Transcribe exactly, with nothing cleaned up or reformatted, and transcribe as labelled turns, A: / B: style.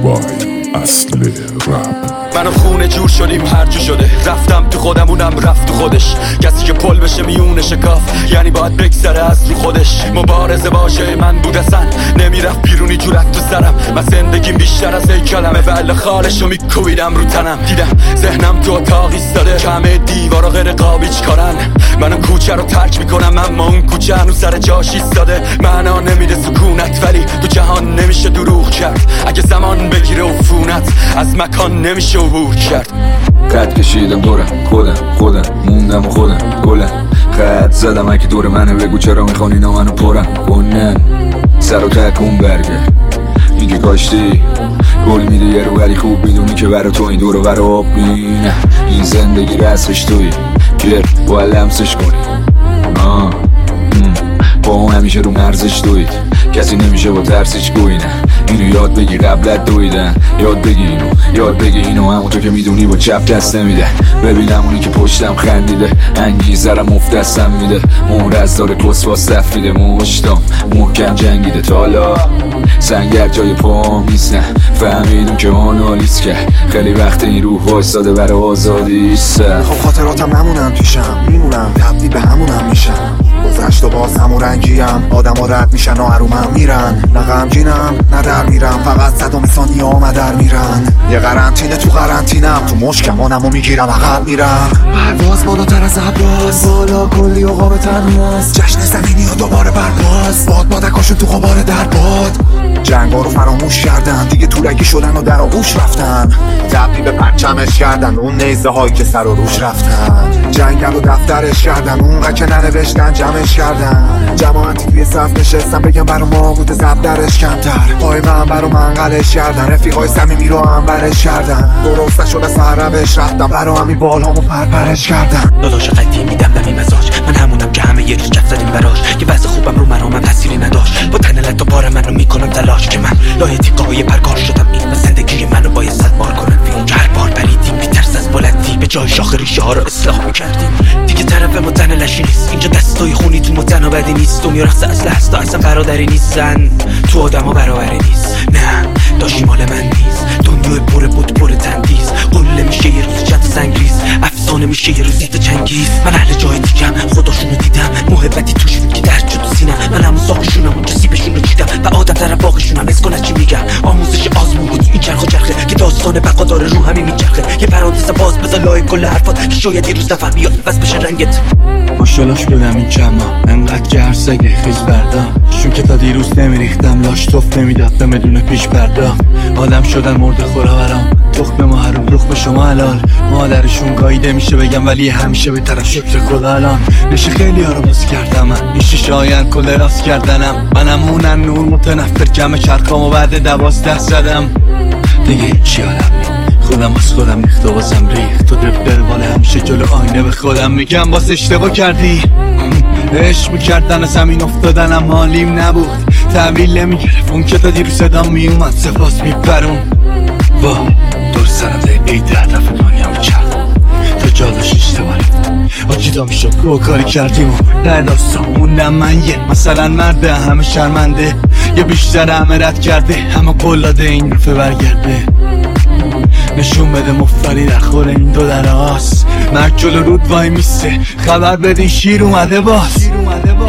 A: وای اصل رپ.
B: منو خونه جور شدیم هرجو شده، رفتم تو خودم اونم رفت تو خودش. کسی که پل بشه میونه شکاف یعنی باید بگذره از رو خودش. مبارزه واژه من بود اصلا نمیرفت بیرونی جورت تو سرم. من زندگیم بیشتر از یک کلمه ولی خالشو میکویدم رو تنم. دیدم ذهنم تو اتاق ایستاده، کمه دیوارا غیر قابیچ کارن. منو کوچه رو ترک میکنم اما اون کوچه هنوز سر جاش ایستاده. معنا نمیده سکونت ولی تو جهان نمیشه دروغ کرد. اگه زمان بگیره عفونت از مکان نمیشه عبور کرد.
C: خط کشیدم دورم خودم خودم موندم و خودم گلم. خط زدم اگه دور منه بگو چرا میخوان اینا منو پرم کنن. سر و تکون برگرد میگه کاشتی گل میده یه رو ولی خوب میدونی که برا تو این دور و برا آب بینه. این زندگی رسمش توی گر باید لمسش کنی. آه با هم همیشه رو مرزش دوید، کسی نمیشه با ترسش گوینه. اینو یاد بگی قبلت دویدن، یاد بگی اینو یاد بگی اینو همونطور که میدونی با چپ دست نمیده. ببینم اونی که پشتم خندیده انگیزرم مفتستم میده. مهرز داره کس با صف میده، مشتام محکم جنگیده. تا حالا سنگر جای پام نیستن فهمیدون که آنالیز کرد. خیلی وقت این روح وایستاده برای آزادی سر.
D: خب خاطراتم نمونم پیشم میمونم تبدیل به همونم میشم. گذشت و باز همون رنگیم، آدم ها رد میشن و عرومم میرن. نه غمگینم نه در میرم، فقط صدام ثانیه ها در میرن. یه قرنطینه تو قرنطینم، تو مشکمانم و میگیرم عقب میرم. پرواز بالاتر از ابراز، بالا کلی عقاب تنهاست. جشن زمینی و دوباره برباز، باد بادکاشون تو غبار در باد. جنگا رو فراموش کردن دیگه، طولگی شدن و در آغوش رفتن. تبدیل به پرچمش کردن اون نیزه هایی که سر و روش رفتن. جنگل و دفترش کردن اونقدر که ننوشتن جمعش کردن. جماعتی توی صف نشستن بگم برا ما بوده زب درش کمتر. پای من برا منقلش کردن، رفیقای صمیمی رو هم برش کردن. درست نشد از روش رفتم، برا همین بالامو پرپرش کردن.
E: داداش قدیم میدم دمی مزاج، من همونم که همه یک جف زدیم براش. یه وضع خوبم رو من هم تأثیری نداشت، با تن لط و بار من رو میکنم تلاش. که من لایه تیقای پرکار شدم این و زندگی منو باید صد بار کنم فیلم. که هر بار پریدیم بی ترس از بلندی، به جای شاخ ریشه ها رو اصلاح میکردیم. دیگه طرف ما تن لشی نیست، اینجا دستای خونی تو متن و بدی نیست. دنیا رقص اصل هست اصلا برادری نیستن، تو آدم ها برابری نیست. نه داشی مال من نیست، دنیای پر بود پر تندیز. قله میشه یه روز چت سنگریز، افسانه میشه یه روز زیت چنگیز. من اهل جای دیگم خداشونو دیدم، محبتی توش بود که درد شد تو سینم. من همون ساقشونم اونجا سیبشونو دیدم و آدم در باقشونم اسکنه چی میگم. آموزش آزمون بود این چرخ و چرخه که داستان بقا داره رو همین میچرخه. یه پرانتز باز بذار لای کل حرفات که شاید یه روز نفهمی یا بس بشه رنگت.
F: ماشاءالله شدم این چما انقدر که هر سگه خیز بردم. شون که تا دیروز نمیریختم لاش توف نمیداد به مدونه پیش بردم. آدم شدن مرد خوراورم، تخم ما حروم رخ به شما حلال. مادرشون گاییده میشه بگم ولی همیشه به طرف شکر خدا الان. نشه خیلی ها رو باز کردم من، این شیشه آین کل راست کردنم. منم مونن نور متنفر جمع چرخام و بعد دوازده زدم. دیگه چی آدم خودم از خودم ریخت و بازم ریخت. تو دفتر باله همیشه جلو آینه به خودم میگم باز اشتباه کردی. عشق میکردن زمین افتادنم حالیم نبود، تحویل نمیگرفت اون که تا دیرو صدام میومد سپاس میپرون. وا دور سرم دقیقه ده دفعه دنیا میچرد تا جا داشت اشتباه آجی دا میشد گوه کاری کردیم و در داستان موندم من. یه مثلا مرده همه شرمنده، یه بیشتر همه رد کرده همه قلاده این دفعه برگرده. نشون بده مفتری در خور این دو در آس، مرد جلو رود وای میسته خبر بدین شیر اومده باز.